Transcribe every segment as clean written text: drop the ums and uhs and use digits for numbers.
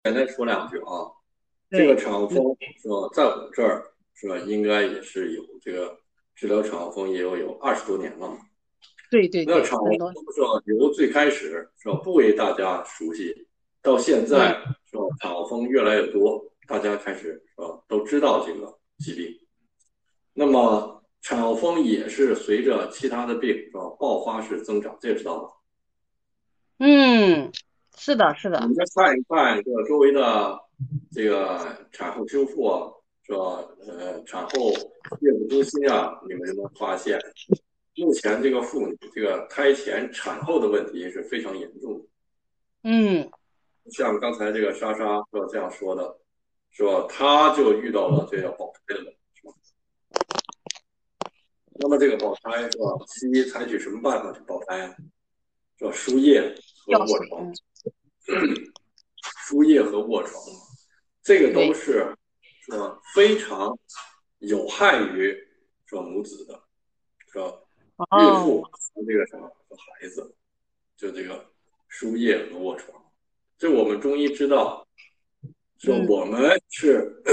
简单说两句啊。这个对， 肠风是吧，在我们这儿是吧，应该也是有这个治疗肠风也有20多年了嘛。 对对对， 那肠风很多， 是吧，由最开始是吧不为大家熟悉，到现嗯在是吧，肠风越来越多，大家开始是吧都知道这个疾病。那么肠风也是随着其他的病是吧爆发式增长，这也知道吧？ 嗯，是的，是的， 你们再看一看这个周围的这个产后修复啊，是吧？产后月子中心啊，你们就能发现，目前这个妇女这个胎前产后的问题是非常严重的。 嗯， 像刚才这个莎莎是吧这样说的，是吧？她就遇到了这个保胎的问题，是吧？那么这个保胎是吧？西医采取什么办法去保胎啊？是吧？输液和吊水， 卧床，输液和卧床，这个都对， 是吧非常有害于是吧母子的，是吧？孕妇哦， 和这个什么和孩子，就这个输液和卧床，这我们中医知道，说嗯， 我们是，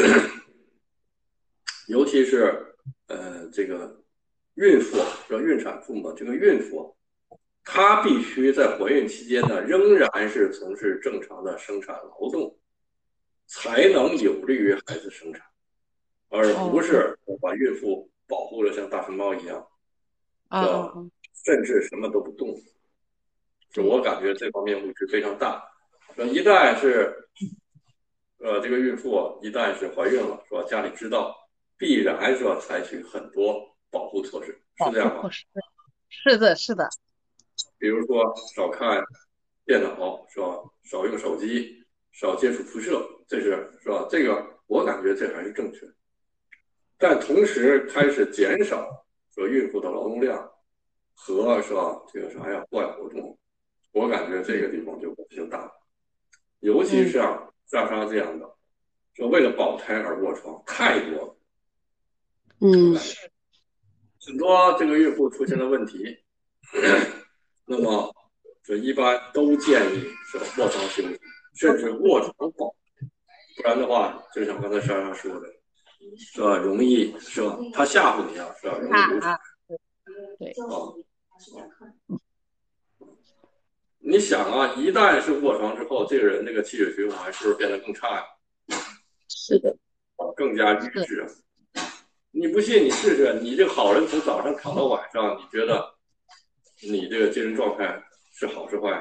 尤其是这个孕妇，说孕产妇嘛，这个孕妇她必须在怀孕期间呢，仍然是从事正常的生产劳动，才能有利于孩子生产。而不哦哦， 是把孕妇保护的像大熊猫一样，是吧？ 嗯嗯嗯， 甚至什么都不动，是对， 我感觉这方面误区非常大。一旦是这个孕妇一旦是怀孕了，是吧？家里知道，必然是吧采取很多保护措施，是保这样吗？ 护措施，是的，是的， 比如说少看电脑，是吧？少用手机，少接触辐射，这是吧？这个我感觉这还是正确的。但同时开始减少说孕妇的劳动量和是吧这个啥呀户外活动，我感觉这对， 个地方就问题就大了。尤其是嗯像莎莎这样的，说为了保胎而卧床太多了，我嗯， 感觉很多这个孕妇出现了问题，那么这一般都建议是吧卧床休息，甚至卧床，对， 卧床保，不然的话，就像刚才莎莎说的，是吧？容易是吧？他吓唬你啊，是吧？容易流产啊，对， 啊。你想啊，一旦是卧床之后，这个人那个气血循环是不是变得更差呀？ 是的， 更加瘀是， 滞啊？你不信你试试，你这个好人从早上躺到晚上，你觉得你这个精神状态是好是坏？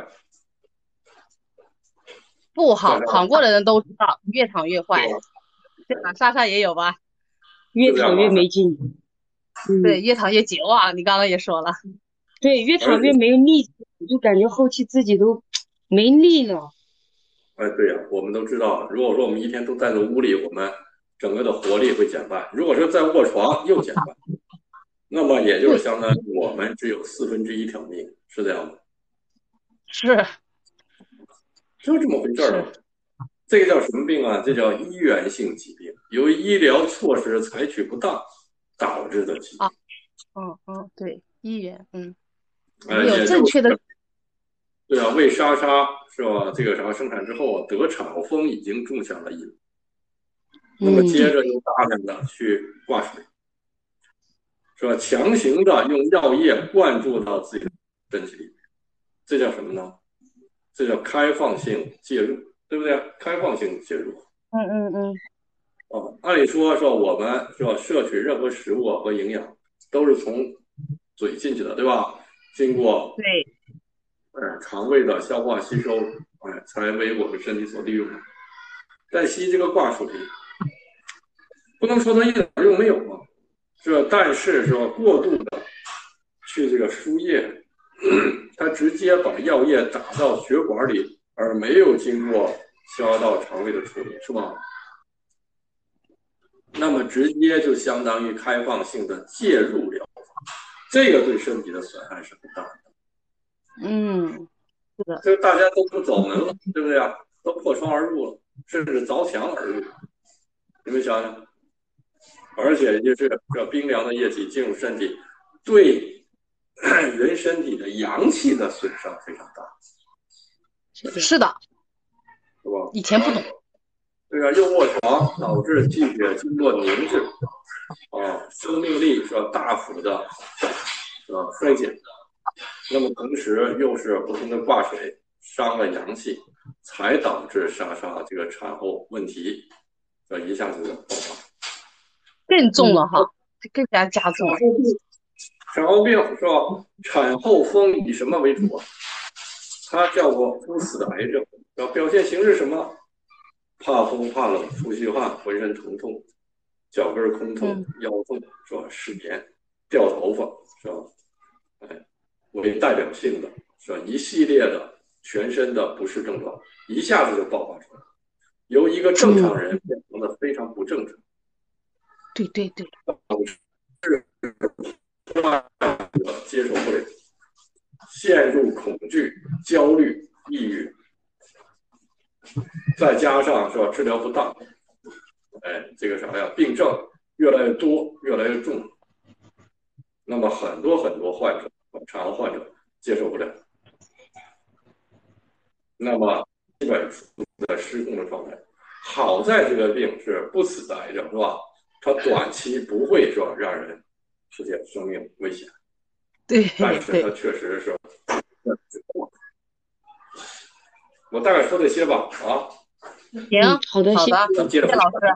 不好， 大家躺过的人都知道，越躺越坏， 对吧？ 对吧？莎莎也有吧？ 是这样吗？ 越躺越没劲。 对， 嗯， 越躺越绝望，你刚刚也说了， 对，越而且， 躺越没有力气，我就感觉后期自己都没力了。 哎，对呀、我们都知道，如果说我们一天都在这屋里，我们整个的活力会减半；如果说在卧床又减半，那么也就是对， 相当于我们只有1/4条命，是这样的， 是就这么回事儿是了。这个叫什么病啊？这叫医源性疾病，由于医疗措施采取不当导致的疾啊， 病。 嗯嗯，对，医院，没有也就是正确的， 对啊，为莎莎是吧？这个啥生产之后得产后风已经种下了因，那么接嗯， 对， 着又大量的去挂水，是吧？强行的用药液灌注到自己的身体里，这叫什么呢？这叫开放性介入，对不对？开放性介入嗯嗯嗯， 啊，按理说是吧？我们是吧？摄取任何食物和营养都是从嘴进去的，对吧？经过对， 肠胃的消化吸收，才为我们身体所利用。但吸这个挂水，不能说它一点用没有啊，是吧？但是是吧？过度的去这个输液，它直接把药液打到血管里，而没有经过消化道、肠胃的处理，是吧？那么直接就相当于开放性的介入疗法，这个对身体的损害是很大的。 嗯，是的， 这个大家都不走门了，对不对啊？都破窗而入了，甚至凿墙而入。你们想想，而且就是这冰凉的液体进入身体，对人身体的阳气的损伤非常大， 是的， 是的， 是吧？ 以前不懂， 这个又卧床，导致气血经络凝滞，生命力是吧大幅的衰减。那么同时又是不停的挂水，伤了阳气，才导致莎莎这个产后问题，一下子爆发， 更重了哈，更加加重了。 产后病是吧？产后风以什么为主啊？它叫做不死的癌症，表现形式什么？怕风怕冷，出虚汗，浑身疼痛，脚跟空痛，腰痛是吧？失眠，掉头发是吧？为代表性的是吧？一系列的全身的不适症状一下子就爆发出来，由一个正常人变成了非常不正常。 对对对， 接受不了，陷入恐惧、焦虑、抑郁，再加上是吧治疗不当，这个啥呀，病症越来越多，越来越重，那么很多患者，产后患者接受不了，那么基本在失控的状态。好在这个病是不死的癌症，是吧？它短期不会说让人出现生命危险， 对， 但是它确实是。我大概说这些吧， 行， 好的，谢谢谢老师。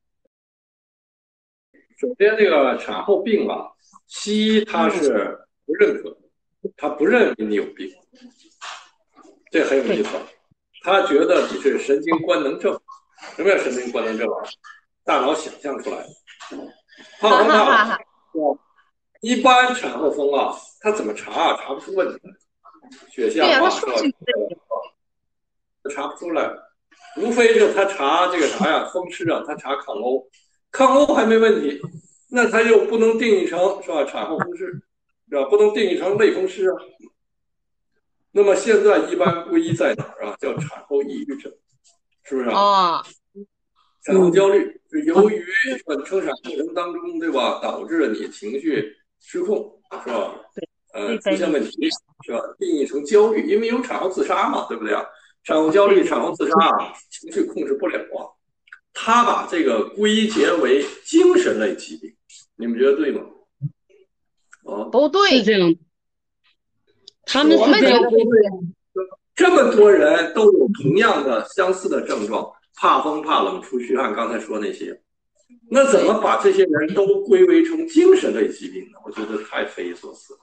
首先，这个产后病啊，西医他是不认可的，他不认为你有病，这很有意思。他觉得你是神经官能症。什么叫神经官能症啊？大脑想象出来的。怕风怕冷，一般产后风啊，他怎么查啊？查不出问题来。血象啊，是吧？查不出来，无非就他查这个啥呀，风湿啊，他查抗欧，抗欧还没问题，那他又不能定义成是吧产后风湿，是吧？不能定义成类风湿啊。那么现在一般归一在哪儿啊？叫产后抑郁症，是不是啊？产后焦虑是由于生产过程当中，对吧，导致你情绪失控，是吧？出现问题，是吧？定义成焦虑，因为有产后自杀嘛，对不对啊？产后焦虑、产后自杀啊，情绪控制不了啊。他把这个归结为精神类疾病，你们觉得对吗？ 不对， 是这样。他们是这样归类。 这么多人都有同样的相似的症状，怕风怕冷、出虚汗，刚才说那些，那怎么把这些人都归为成精神类疾病呢？我觉得太匪夷所思了，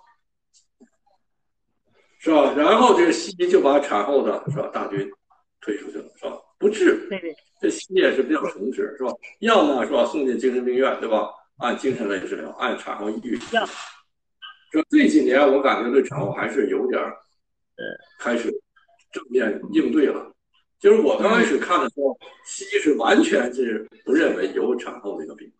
是吧？然后这个西医就把产后的是吧大军推出去了，是吧？不治，这西医也是比较诚实，是吧？要么是吧送进精神病院，对吧？按精神类治疗，按产后抑郁。这几年我感觉对产后还是有点开始正面应对了。就是我刚开始看的时候，西医是完全是不认为有产后这个病，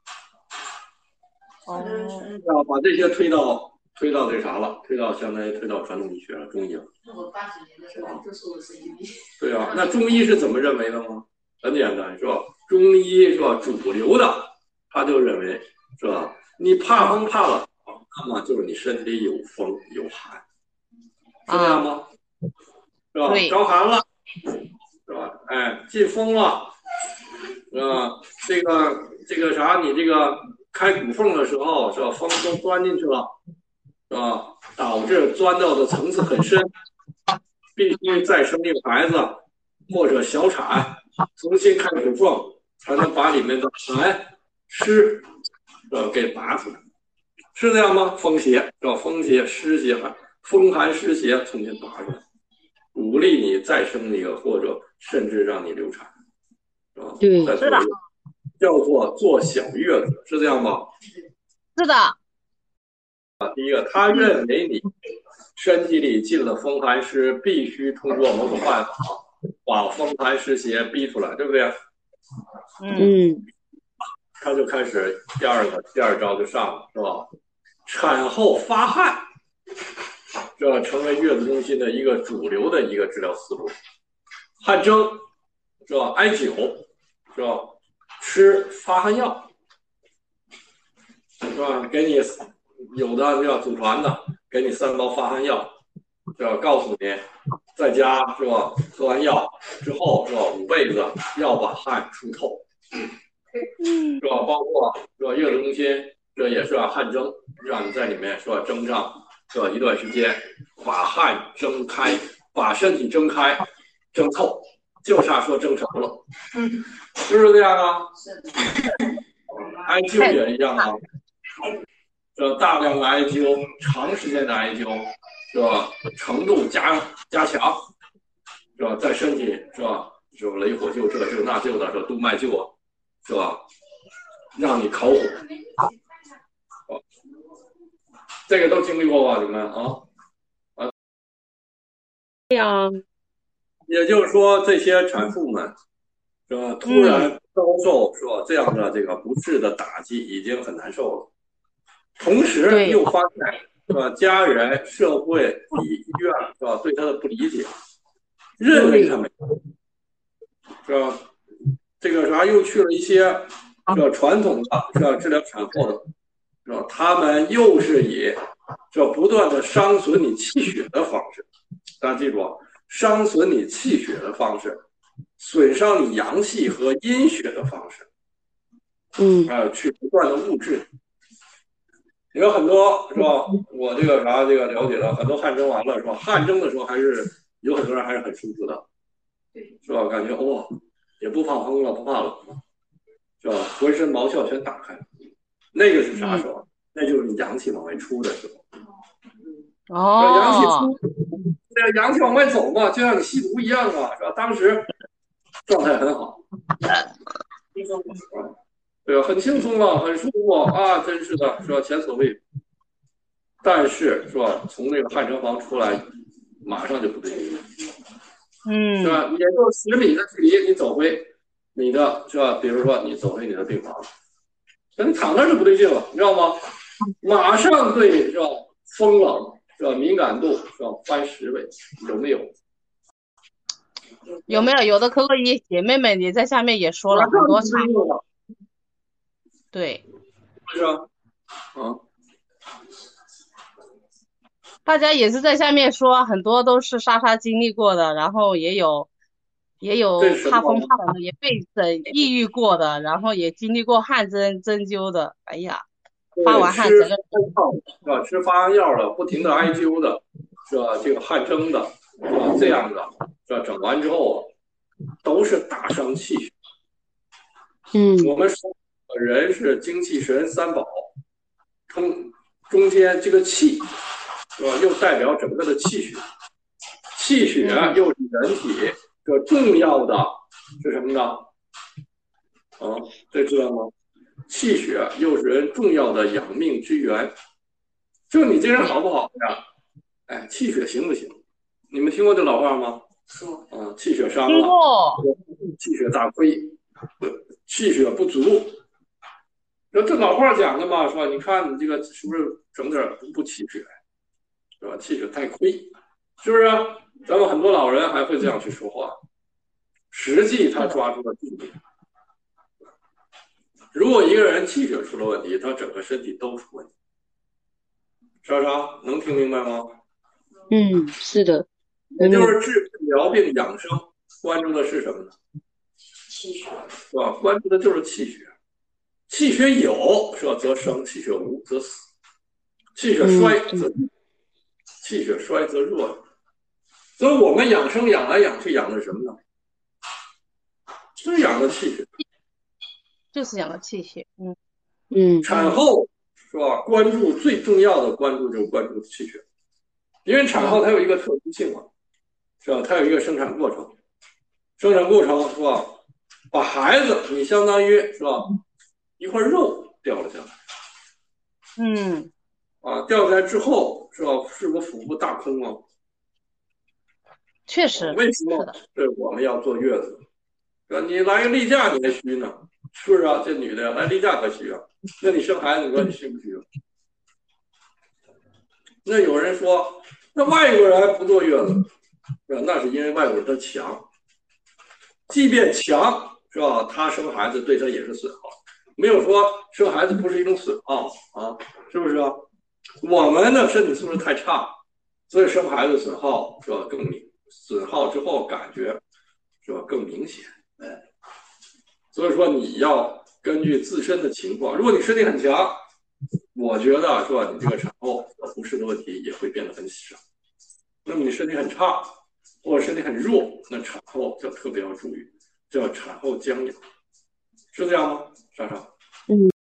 要把这些推到这啥了，相当于推到传统医学了，中医了。我80年的时候就说我神经病。对啊，那中医是怎么认为的吗？很简单，是吧？中医是吧？主流的他就认为是吧？你怕风怕冷，那么就是你身体里有风有寒，是这样吗？是吧？着寒了，是吧？进风了，是吧？这个啥，你这个开骨缝的时候，是吧？风都钻进去了，是吧？导致钻到的层次很深，必须再生一个孩子或者小产，重新开骨缝，才能把里面的寒湿给拔出来，是这样吗？风邪是吧？风邪、湿邪、风寒湿邪重新拔出来，鼓励你再生一个，或者甚至让你流产，是吧？ 对， 是的， 叫做坐小月子，是这样吗？ 是的。 第一个，他认为你身体里进了风寒湿，必须通过某种办法把风寒湿邪逼出来，对不对？他就开始第二招就上了，是吧？产后发汗，这成为月子中心的一个主流的一个治疗思路。汗蒸，是吧？艾灸，是吧？吃发汗药，是吧？给你有的要祖传的，给你3包发汗药， 要告诉你，在家是吧？喝完药之后是吧？捂被子要把汗出透，是吧？包括是吧？月子中心这也是汗蒸，让你在里面是吧？蒸上是吧？一段时间，把汗蒸开，把身体蒸开，蒸透，就差说蒸熟了，是不是这样啊？是的。艾灸也一样啊。这大量的艾灸，长时间的艾灸，是吧？程度加强，是吧？在身体是吧？就雷火灸这灸那灸的，是督脉灸啊，是吧？让你烤火，这个都经历过吧？你们啊？ 对呀， 也就是说，这些产妇们是吧？突然遭受是吧这样的这个不适的打击，已经很难受了。同时又发现是吧？家人、社会、医院是吧？对他的不理解，认为他没是吧？这个啥又去了一些是吧传统的是吧治疗产后的是吧？他们又是以是吧不断的伤损你气血的方式，大家记住啊，伤损你气血的方式，损伤你阳气和阴血的方式，去不断的物质。有很多是吧？我这个啥这个了解的很多汗蒸完了是吧？汗蒸的时候还是有很多人还是很舒服的，是吧？感觉哇，也不怕风了，不怕冷了，是吧？浑身毛窍全打开了。那个是啥时候？那就是你阳气往外出的时候。阳气出，这阳气往外走嘛，就像你吸毒一样嘛，是吧？当时状态很好，对吧？很轻松了，很舒服啊，真是的，是吧？前所未有。但是是吧？从那个汗蒸房出来，马上就不对劲，是吧？也就10米的距离，你走回你的是吧？比如说你走回你的病房，等你躺那就不对劲了，你知道吗？马上对是吧？风冷是吧？敏感度是吧？翻10倍，有没有？ 有没有？有的1姐妹们也在下面也说了很多场，对， 是啊， 大家也是在下面说，很多都是莎莎经历过的，然后也有怕风怕冷的，也被抑郁过的，然后也经历过汗针灸的，哎呀，发完汗整个是吧？吃发汗药的，不停的艾灸的，是吧？这个汗蒸的，是吧？这样的，是吧？整完之后都是大伤气血。我们说人是精气神3宝，中间这个气，是吧？又代表整个的气血，气血又是人体的重要的是什么呢？这知道吗？气血又是人重要的养命之源。就你这人好不好呀？哎，气血行不行？你们听过这老话吗？气血伤了，气血大亏，气血不足。这老话讲的嘛，是吧？你看你这个是不是整点不气血，是吧？气血太亏，是不是？咱们很多老人还会这样去说话，实际他抓住了重点。如果一个人气血出了问题，他整个身体都出问题。莎莎能听明白吗？ 是的。 也就是疗病养生，关注的是什么呢？气血，是吧？关注的就是气血。气血有是吧，则生；气血无则死。气血衰则气血衰则弱。所以我们养生养来养去养的什么呢？就是养的气血， 就是养的气血。 产后是吧？关注最重要的关注就是关注气血，因为产后它有一个特殊性嘛，是吧？它有一个生产过程，生产过程是吧？把孩子你相当于是吧？一块肉掉了下来，掉下来之后是吧？是不是腹部大空啊？ 确实。 为什么？对，我们要坐月子，是吧？你来个例假你还虚呢，是不是啊？这女的来例假可虚啊？那你生孩子，你说你虚不虚？那有人说，那外国人不坐月子，是吧？那是因为外国人他强，即便强，是吧？他生孩子对他也是损耗。没有说生孩子不是一种损耗啊，是不是啊？我们的身体素质太差， 所以生孩子损耗是吧损耗之后感觉是吧更明显。所以说你要根据自身的情况，如果你身体很强，我觉得是吧，你这个产后不适的问题也会变得很少。那么你身体很差或者身体很弱，那产后就特别要注意，叫产后僵养，是这样吗？莎莎？